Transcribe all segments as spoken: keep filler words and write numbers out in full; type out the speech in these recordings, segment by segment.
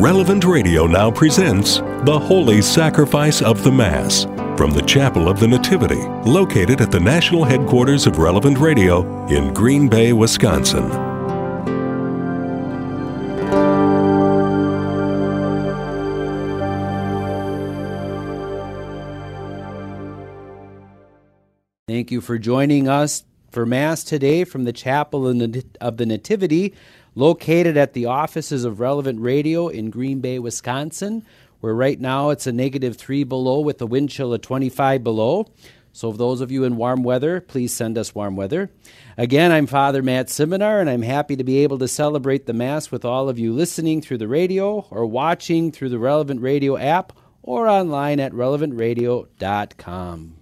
Relevant Radio now presents The Holy Sacrifice of the Mass from the Chapel of the Nativity, located at the national headquarters of Relevant Radio in Green Bay, Wisconsin. Thank you for joining us for Mass today from the Chapel of the Nativity, located at the offices of Relevant Radio in Green Bay, Wisconsin, where right now it's a negative three below with a wind chill of twenty-five below. So for those of you in warm weather, please send us warm weather. Again, I'm Father Matt Siminar, and I'm happy to be able to celebrate the Mass with all of you listening through the radio or watching through the Relevant Radio app or online at relevant radio dot com.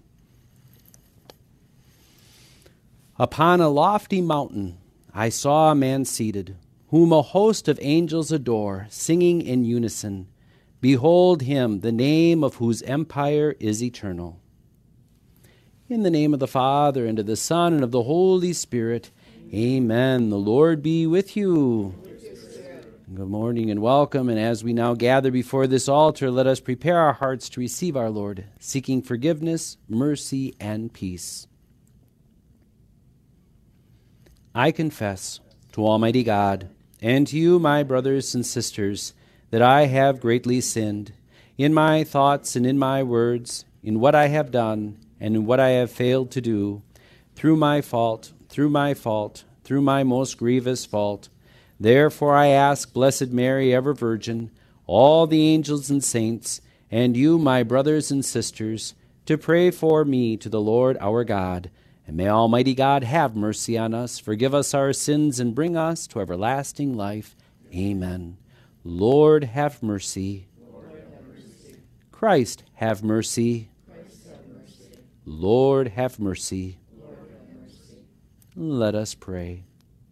Upon a lofty mountain I saw a man seated, whom a host of angels adore, singing in unison, "Behold him, the name of whose empire is eternal." In the name of the Father, and of the Son, and of the Holy Spirit, amen. The Lord be with you. Good morning and welcome. And as we now gather before this altar, let us prepare our hearts to receive our Lord, seeking forgiveness, mercy, and peace. I confess to Almighty God and to you, my brothers and sisters, that I have greatly sinned in my thoughts and in my words, in what I have done and in what I have failed to do, through my fault, through my fault, through my most grievous fault. Therefore I ask Blessed Mary, ever Virgin, all the angels and saints, and you, my brothers and sisters, to pray for me to the Lord our God. And may Almighty God have mercy on us, forgive us our sins, and bring us to everlasting life. Amen. Lord, have mercy. Lord, have mercy. Christ, have mercy. Christ, have mercy. Lord, have mercy. Lord, have mercy. Let us pray.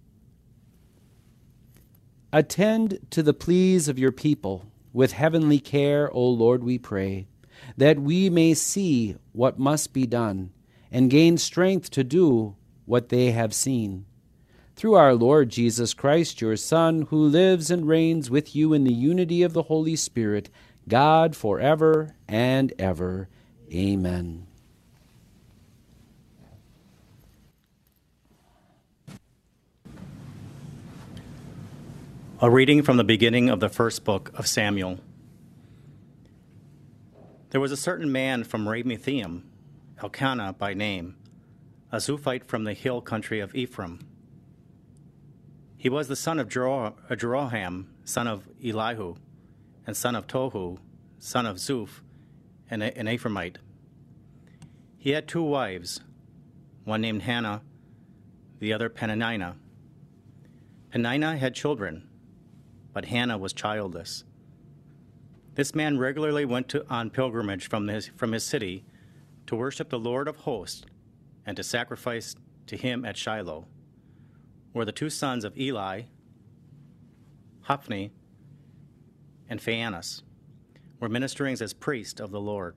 Attend to the pleas of your people with heavenly care, O Lord, we pray, that we may see what must be done and gain strength to do what they have seen. Through our Lord Jesus Christ, your Son, who lives and reigns with you in the unity of the Holy Spirit, God, forever and ever. Amen. A reading from the beginning of the first book of Samuel. There was a certain man from Ramathaim, Elkanah by name, a Zuphite from the hill country of Ephraim. He was the son of Jero- Jeroham, son of Elihu, and son of Tohu, son of Zuph, and an Ephraimite. He had two wives, one named Hannah, the other Peninnah. Peninnah had children, but Hannah was childless. This man regularly went to, on pilgrimage from his, from his city to worship the Lord of hosts and to sacrifice to him at Shiloh, where the two sons of Eli, Hophni and Phinehas, were ministering as priests of the Lord.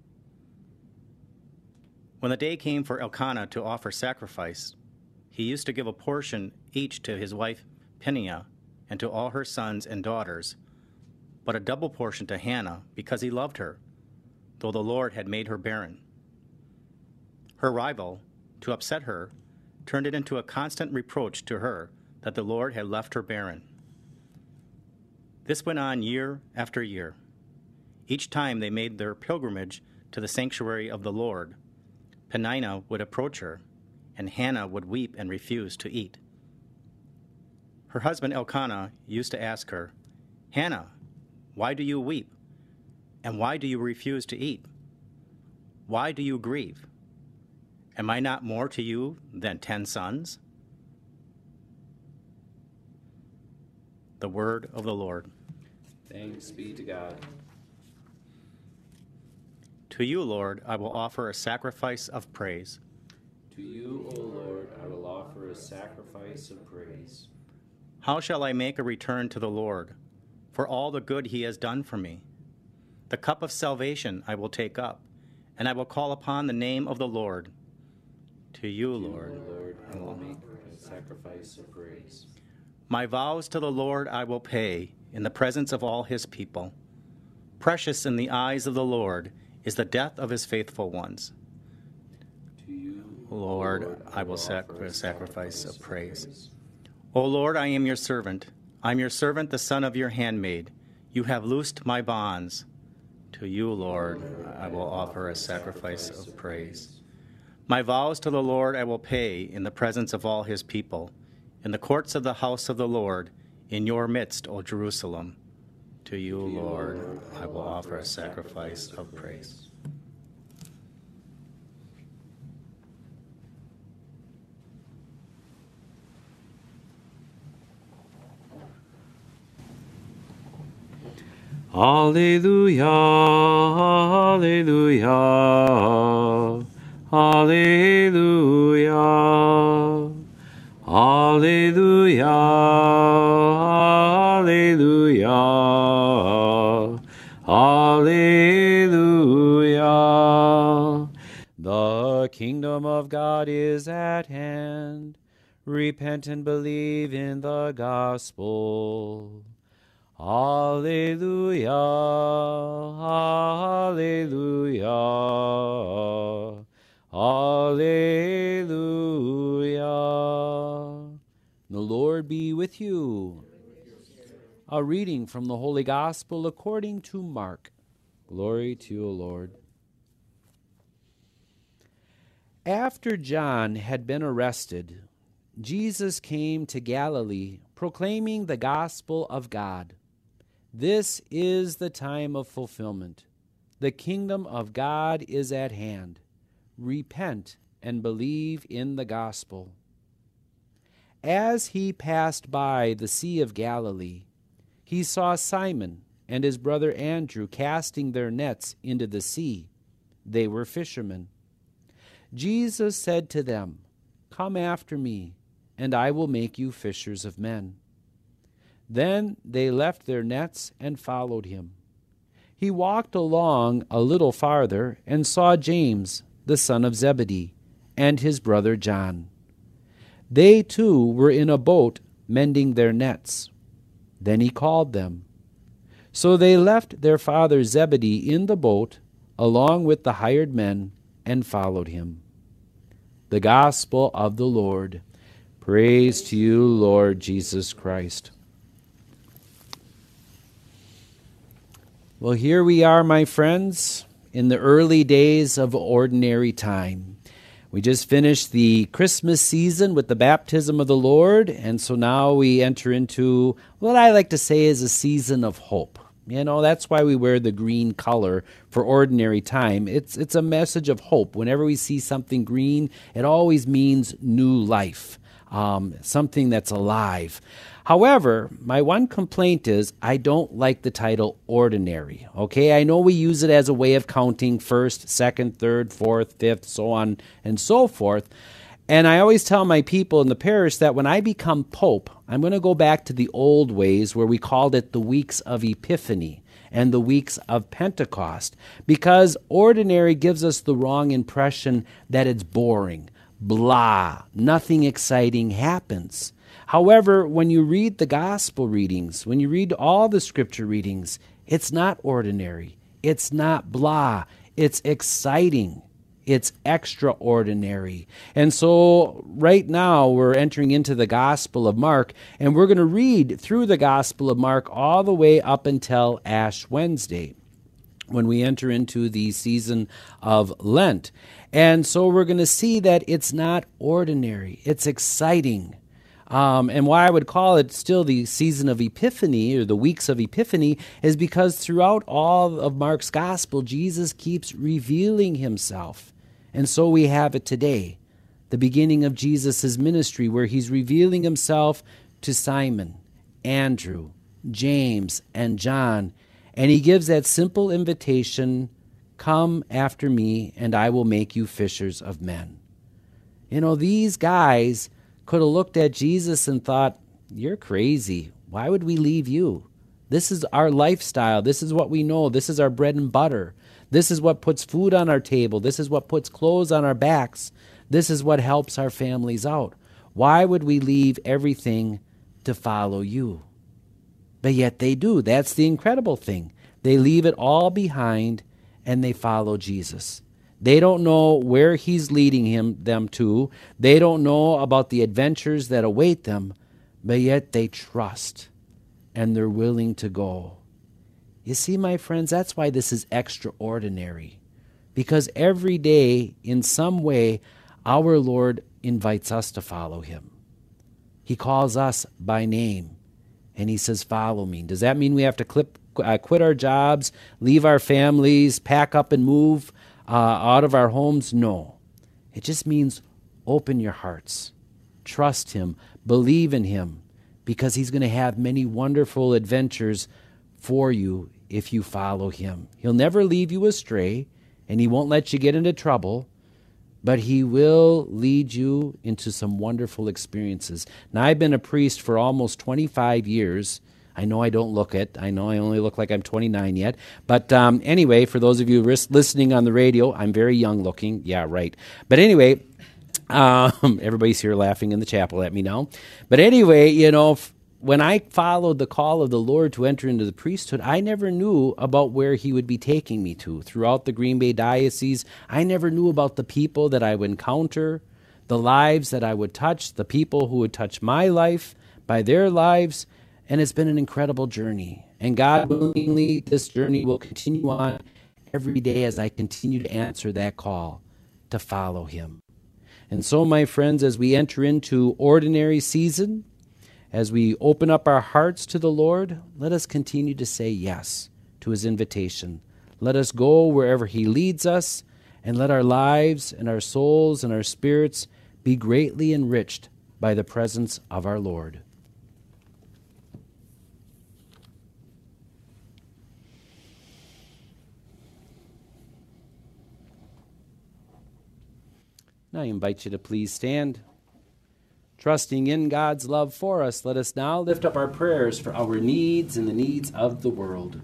When the day came for Elkanah to offer sacrifice, he used to give a portion each to his wife Peninnah and to all her sons and daughters, but a double portion to Hannah because he loved her, though the Lord had made her barren. Her rival, to upset her, turned it into a constant reproach to her that the Lord had left her barren. This went on year after year. Each time they made their pilgrimage to the sanctuary of the Lord, Peninnah would approach her, and Hannah would weep and refuse to eat. Her husband Elkanah used to ask her, "Hannah, why do you weep? And why do you refuse to eat? Why do you grieve? Am I not more to you than ten sons?" The word of the Lord. Thanks be to God. To you, Lord, I will offer a sacrifice of praise. To you, O Lord, I will offer a sacrifice of praise. How shall I make a return to the Lord for all the good he has done for me? The cup of salvation I will take up, and I will call upon the name of the Lord. To you, Lord, Lord, I will make a sacrifice of praise. My vows to the Lord I will pay in the presence of all his people. Precious in the eyes of the Lord is the death of his faithful ones. To you, Lord, I will sacrifice a sacrifice of praise. O Lord, I am your servant. I am your servant, the son of your handmaid. You have loosed my bonds. To you, Lord, I will offer a sacrifice of praise. My vows to the Lord I will pay in the presence of all his people, in the courts of the house of the Lord, in your midst, O Jerusalem. To you, Lord, I will offer a sacrifice of praise. Alleluia, alleluia, alleluia, alleluia, alleluia, alleluia. The kingdom of God is at hand. Repent and believe in the gospel. Alleluia, alleluia, alleluia. The Lord be with you. A reading from the Holy Gospel according to Mark. Glory to you, O Lord. After John had been arrested, Jesus came to Galilee, proclaiming the gospel of God. This is the time of fulfillment. The kingdom of God is at hand. Repent and believe in the gospel. As he passed by the Sea of Galilee, he saw Simon and his brother Andrew casting their nets into the sea. They were fishermen. Jesus said to them, "Come after me, and I will make you fishers of men." Then they left their nets and followed him. He walked along a little farther and saw James, the son of Zebedee, and his brother John. They too were in a boat mending their nets. Then he called them. So they left their father Zebedee in the boat, along with the hired men, and followed him. The Gospel of the Lord. Praise to you, Lord Jesus Christ. Well, here we are, my friends, in the early days of ordinary time. We just finished the Christmas season with the baptism of the Lord, and so now we enter into what I like to say is a season of hope. You know, that's why we wear the green color for ordinary time. It's it's a message of hope. Whenever we see something green, it always means new life, um, something that's alive. However, my one complaint is I don't like the title ordinary, okay? I know we use it as a way of counting first, second, third, fourth, fifth, so on and so forth. And I always tell my people in the parish that when I become Pope, I'm going to go back to the old ways where we called it the weeks of Epiphany and the weeks of Pentecost, because ordinary gives us the wrong impression that it's boring, blah, nothing exciting happens. However, when you read the gospel readings, when you read all the scripture readings, it's not ordinary. It's not blah. It's exciting. It's extraordinary. And so right now we're entering into the Gospel of Mark, and we're going to read through the Gospel of Mark all the way up until Ash Wednesday, when we enter into the season of Lent. And so we're going to see that it's not ordinary. It's exciting. Um, and why I would call it still the season of Epiphany, or the weeks of Epiphany, is because throughout all of Mark's gospel, Jesus keeps revealing himself. And so we have it today, the beginning of Jesus' ministry, where he's revealing himself to Simon, Andrew, James, and John. And he gives that simple invitation, "Come after me, and I will make you fishers of men." You know, these guys could have looked at Jesus and thought, "You're crazy. Why would we leave you? This is our lifestyle. This is what we know. This is our bread and butter. This is what puts food on our table. This is what puts clothes on our backs. This is what helps our families out. Why would we leave everything to follow you. But yet they do. That's the incredible thing. They leave it all behind and they follow Jesus. They don't know where he's leading him them to. They don't know about the adventures that await them, but yet they trust and they're willing to go. You see, my friends, that's why this is extraordinary. Because every day, in some way, our Lord invites us to follow him. He calls us by name, and he says, follow me. Does that mean we have to clip, uh, quit our jobs, leave our families, pack up and move uh, out of our homes? No. It just means open your hearts. Trust him. Believe in him, because he's going to have many wonderful adventures for you if you follow him. He'll never leave you astray, and he won't let you get into trouble, but he will lead you into some wonderful experiences. Now, I've been a priest for almost twenty-five years. I know I don't look it. I know I only look like I'm twenty-nine yet. But um, anyway, for those of you ris- listening on the radio, I'm very young looking. Yeah, right. But anyway, um, everybody's here laughing in the chapel at me now. But anyway, you know, f- when I followed the call of the Lord to enter into the priesthood, I never knew about where he would be taking me to. Throughout the Green Bay Diocese, I never knew about the people that I would encounter, the lives that I would touch, the people who would touch my life by their lives, and it's been an incredible journey. And God willingly, this journey will continue on every day as I continue to answer that call to follow him. And so, my friends, as we enter into ordinary season, as we open up our hearts to the Lord, let us continue to say yes to his invitation. Let us go wherever he leads us, and let our lives and our souls and our spirits be greatly enriched by the presence of our Lord. Now I invite you to please stand. Trusting in God's love for us, let us now lift up our prayers for our needs and the needs of the world.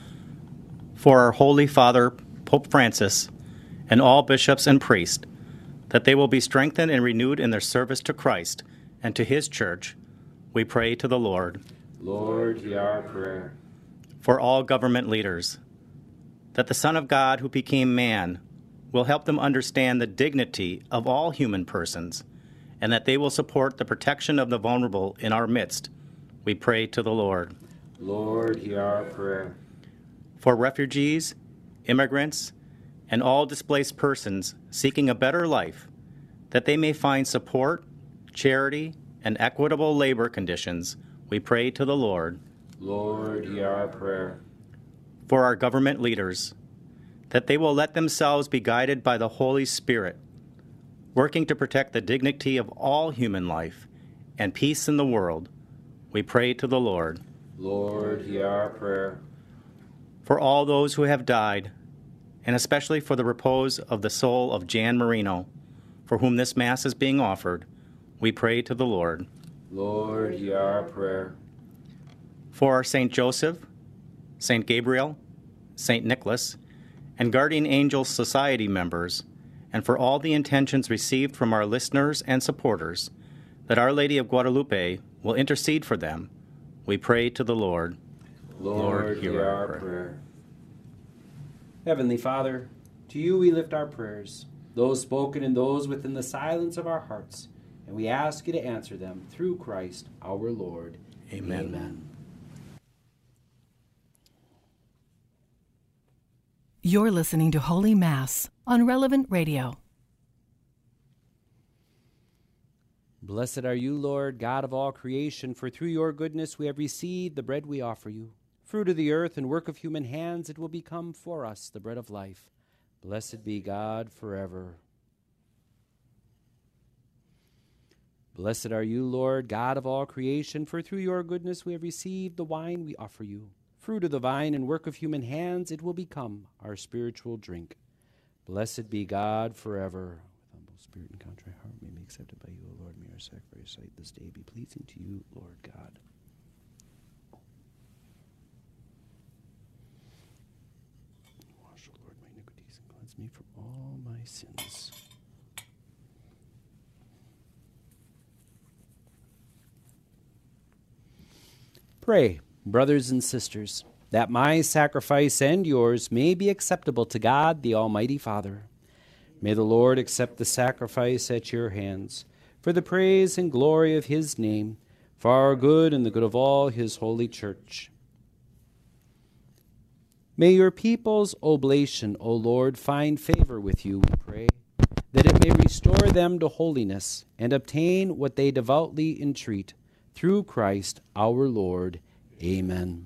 For our Holy Father, Pope Francis, and all bishops and priests, that they will be strengthened and renewed in their service to Christ and to his church, we pray to the Lord. Lord, hear our prayer. For all government leaders, that the Son of God who became man will help them understand the dignity of all human persons, and that they will support the protection of the vulnerable in our midst, we pray to the Lord. Lord, hear our prayer. For refugees, immigrants, and all displaced persons seeking a better life, that they may find support, charity, and equitable labor conditions, we pray to the Lord. Lord, hear our prayer. For our government leaders, that they will let themselves be guided by the Holy Spirit, working to protect the dignity of all human life and peace in the world, we pray to the Lord. Lord, hear our prayer. For all those who have died, and especially for the repose of the soul of Jan Marino, for whom this Mass is being offered, we pray to the Lord. Lord, hear our prayer. For our Saint Joseph, Saint Gabriel, Saint Nicholas, and Guardian Angels Society members, and for all the intentions received from our listeners and supporters, that Our Lady of Guadalupe will intercede for them, we pray to the Lord. Lord, Lord hear our prayer. prayer. Heavenly Father, to you we lift our prayers, those spoken and those within the silence of our hearts, and we ask you to answer them through Christ our Lord. Amen. Amen. You're listening to Holy Mass on Relevant Radio. Blessed are you, Lord, God of all creation, for through your goodness we have received the bread we offer you. Fruit of the earth and work of human hands, it will become for us the bread of life. Blessed be God forever. Blessed are you, Lord, God of all creation, for through your goodness we have received the wine we offer you. Fruit of the vine and work of human hands, it will become our spiritual drink. Blessed be God forever. With humble spirit and contrite heart, may be accepted by you, O Lord. May our sacrifice sight this day be pleasing to you, Lord God. Wash, O Lord, my iniquities and cleanse me from all my sins. Pray, brothers and sisters, that my sacrifice and yours may be acceptable to God, the Almighty Father. May the Lord accept the sacrifice at your hands, for the praise and glory of his name, for our good and the good of all his holy church. May your people's oblation, O Lord, find favor with you, we pray, that it may restore them to holiness and obtain what they devoutly entreat, through Christ our Lord. Amen.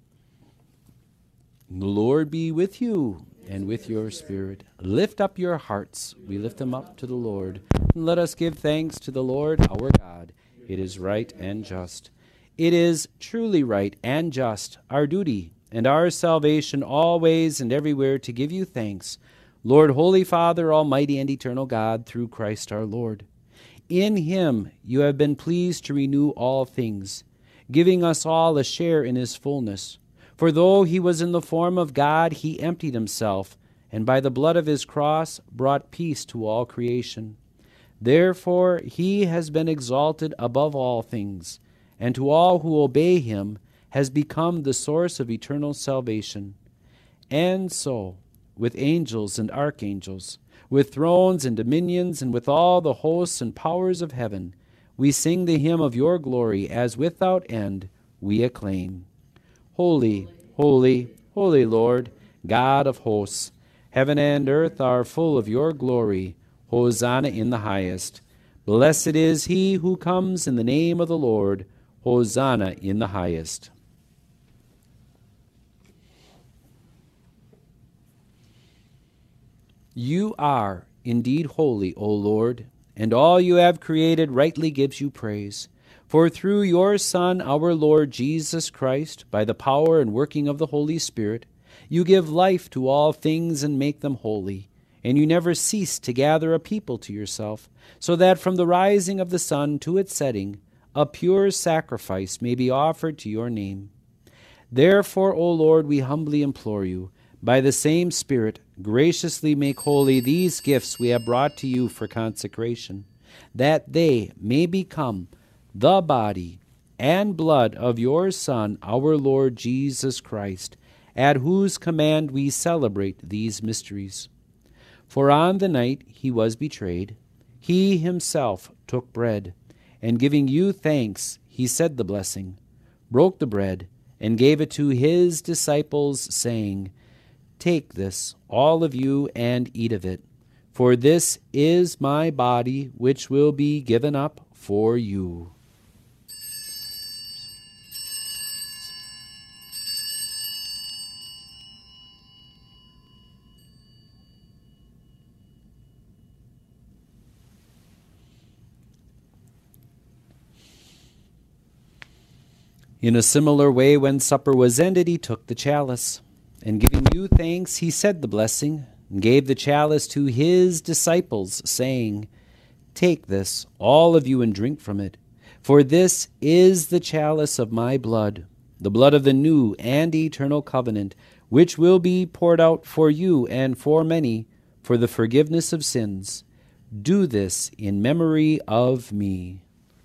The Lord be with you and with your spirit. Lift up your hearts. We lift them up to the Lord. And let us give thanks to the Lord our God. It is right and just. It is truly right and just, our duty and our salvation, always and everywhere to give you thanks, Lord, Holy Father, Almighty and eternal God, through Christ our Lord. In him you have been pleased to renew all things, giving us all a share in his fullness. For though he was in the form of God, he emptied himself, and by the blood of his cross brought peace to all creation. Therefore he has been exalted above all things, and to all who obey him has become the source of eternal salvation. And so, with angels and archangels, with thrones and dominions, and with all the hosts and powers of heaven, we sing the hymn of your glory, as without end we acclaim. Holy, holy, holy Lord, God of hosts, heaven and earth are full of your glory. Hosanna in the highest. Blessed is he who comes in the name of the Lord. Hosanna in the highest. You are indeed holy, O Lord, and all you have created rightly gives you praise. For through your Son, our Lord Jesus Christ, by the power and working of the Holy Spirit, you give life to all things and make them holy. And you never cease to gather a people to yourself, so that from the rising of the sun to its setting, a pure sacrifice may be offered to your name. Therefore, O Lord, we humbly implore you, by the same Spirit, graciously make holy these gifts we have brought to you for consecration, that they may become the body and blood of your Son, our Lord Jesus Christ, at whose command we celebrate these mysteries. For on the night he was betrayed, he himself took bread, and giving you thanks, he said the blessing, broke the bread, and gave it to his disciples, saying, Take this, all of you, and eat of it, for this is my body, which will be given up for you. In a similar way, when supper was ended, he took the chalice, and giving you thanks, he said the blessing, and gave the chalice to his disciples, saying, Take this, all of you, and drink from it, for this is the chalice of my blood, the blood of the new and eternal covenant, which will be poured out for you and for many for the forgiveness of sins. Do this in memory of me.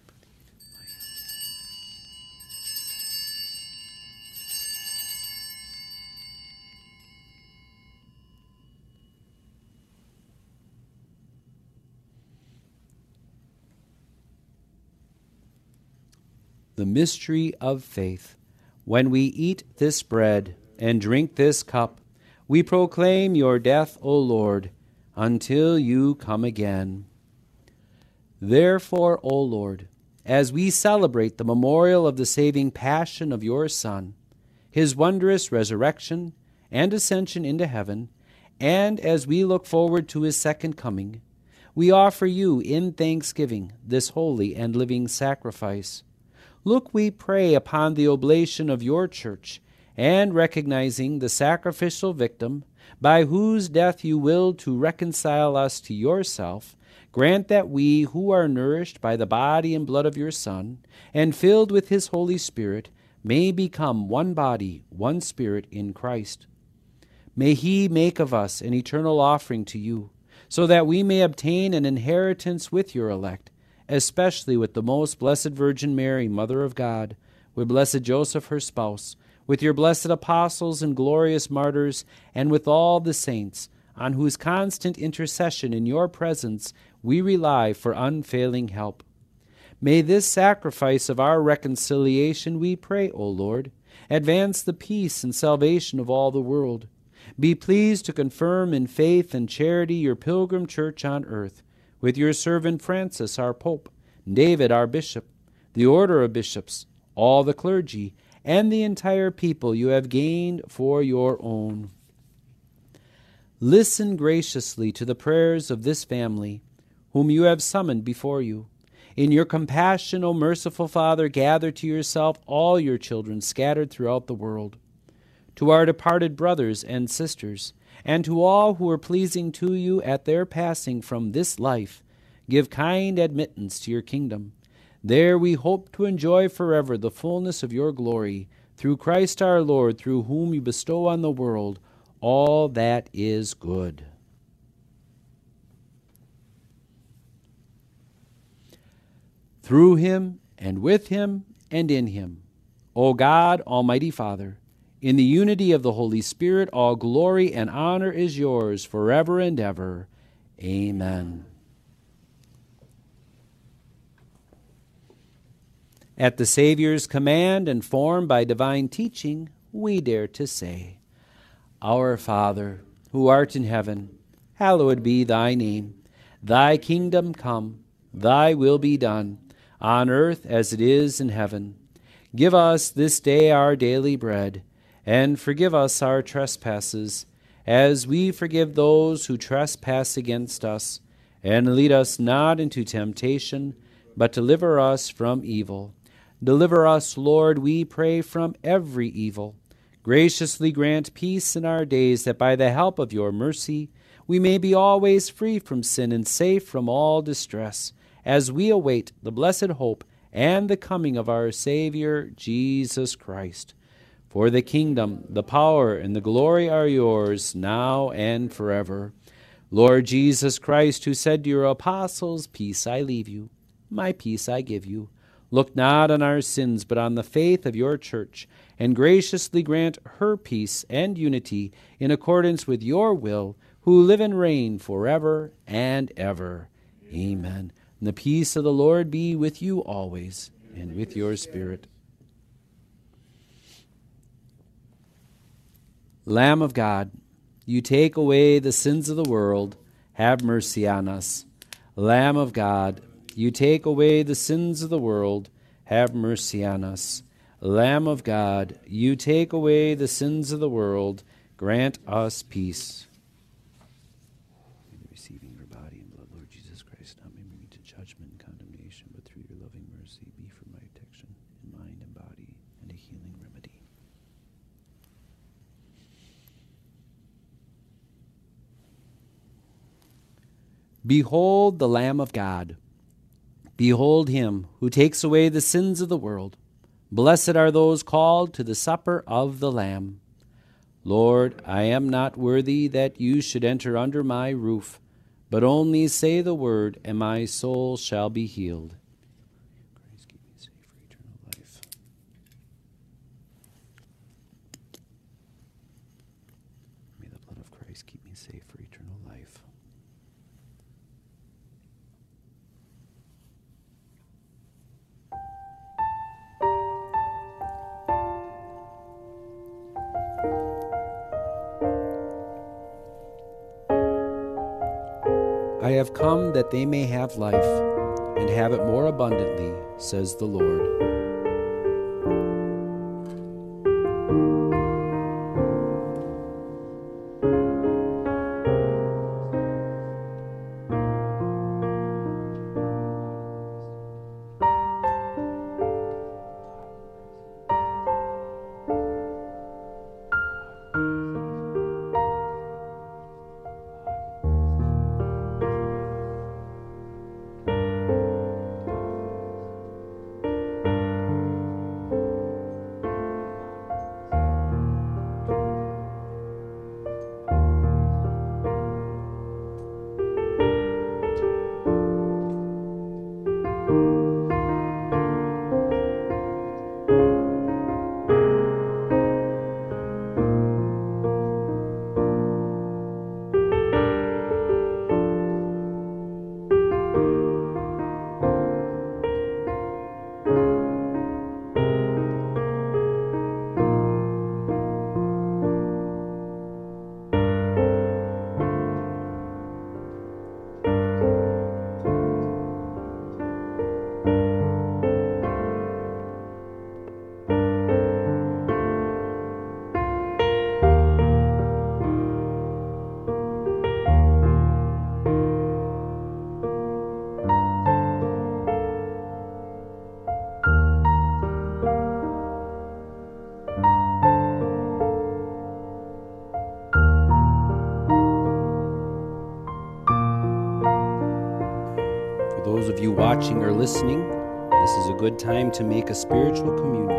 The mystery of faith. When we eat this bread and drink this cup, we proclaim your death, O Lord, until you come again. Therefore, O Lord, as we celebrate the memorial of the saving passion of your Son, his wondrous resurrection and ascension into heaven, and as we look forward to his second coming, we offer you in thanksgiving this holy and living sacrifice. Look, we pray, upon the oblation of your church, and recognizing the sacrificial victim, by whose death you willed to reconcile us to yourself, grant that we, who are nourished by the body and blood of your Son, and filled with his Holy Spirit, may become one body, one spirit in Christ. May he make of us an eternal offering to you, so that we may obtain an inheritance with your elect, especially with the most blessed Virgin Mary, Mother of God, with blessed Joseph, her spouse, with your blessed apostles and glorious martyrs, and with all the saints, on whose constant intercession in your presence we rely for unfailing help. May this sacrifice of our reconciliation, we pray, O Lord, advance the peace and salvation of all the world. Be pleased to confirm in faith and charity your pilgrim church on earth, with your servant Francis, our Pope, David, our Bishop, the order of bishops, all the clergy, and the entire people you have gained for your own. Listen graciously to the prayers of this family, whom you have summoned before you. In your compassion, O merciful Father, gather to yourself all your children scattered throughout the world. To our departed brothers and sisters, and to all who are pleasing to you at their passing from this life, give kind admittance to your kingdom. There we hope to enjoy forever the fullness of your glory, through Christ our Lord, through whom you bestow on the world all that is good. Through him, and with him, and in him, O God, Almighty Father, in the unity of the Holy Spirit, all glory and honor is yours forever and ever. Amen. At the Savior's command and formed by divine teaching, we dare to say, Our Father, who art in heaven, hallowed be thy name. Thy kingdom come, thy will be done, on earth as it is in heaven. Give us this day our daily bread, and forgive us our trespasses, as we forgive those who trespass against us. And lead us not into temptation, but deliver us from evil. Deliver us, Lord, we pray, from every evil. Graciously grant peace in our days, that by the help of your mercy we may be always free from sin and safe from all distress, as we await the blessed hope and the coming of our Savior, Jesus Christ. For the kingdom, the power, and the glory are yours, now and forever. Lord Jesus Christ, who said to your apostles, Peace I leave you, my peace I give you, look not on our sins, but on the faith of your church, and graciously grant her peace and unity in accordance with your will, who live and reign forever and ever. Amen. And the peace of the Lord be with you always, and with your spirit. Lamb of God, you take away the sins of the world, have mercy on us. Lamb of God, you take away the sins of the world, have mercy on us. Lamb of God, you take away the sins of the world, grant us peace. Receiving your body and blood, Lord Jesus Christ, not bring me to judgment and condemnation, but through your loving mercy be for my protection in mind and body, and a healing remedy. Behold the Lamb of God. Behold him who takes away the sins of the world. Blessed are those called to the supper of the Lamb. Lord, I am not worthy that you should enter under my roof, but only say the word, and my soul shall be healed. Christ, keep me safe for eternal life. May the blood of Christ keep me safe for eternal life. I have come that they may have life, and have it more abundantly, says the Lord. watching or listening, this is a good time to make a spiritual communion.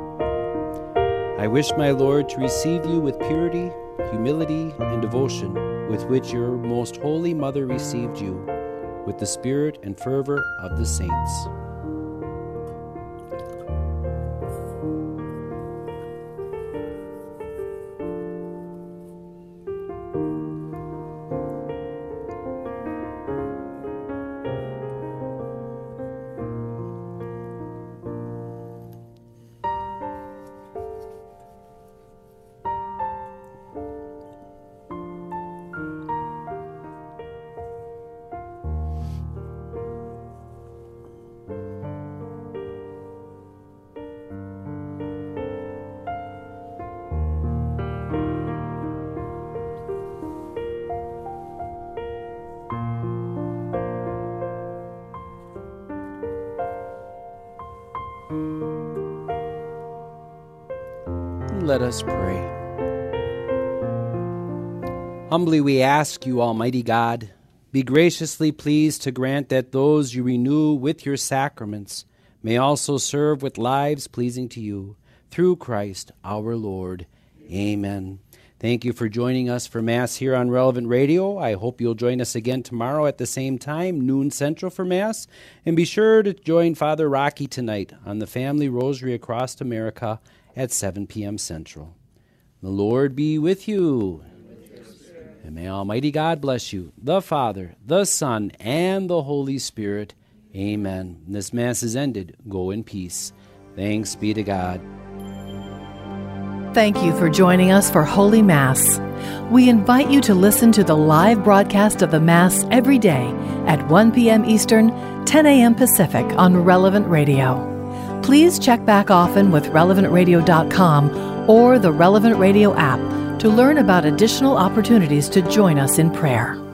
I wish, my Lord, to receive you with purity, humility, and devotion with which your most holy Mother received you, with the spirit and fervor of the saints. Let us pray. Humbly we ask you, Almighty God, be graciously pleased to grant that those you renew with your sacraments may also serve with lives pleasing to you. Through Christ our Lord. Amen. Thank you for joining us for Mass here on Relevant Radio. I hope you'll join us again tomorrow at the same time, noon Central for Mass. And be sure to join Father Rocky tonight on the Family Rosary Across America at seven p.m. Central. The Lord be with you. And may Almighty God bless you, the Father, the Son, and the Holy Spirit. Amen. This Mass is ended. Go in peace. Thanks be to God. Thank you for joining us for Holy Mass. We invite you to listen to the live broadcast of the Mass every day at one p.m. Eastern, ten a.m. Pacific on Relevant Radio. Please check back often with relevant radio dot com or the Relevant Radio app to learn about additional opportunities to join us in prayer.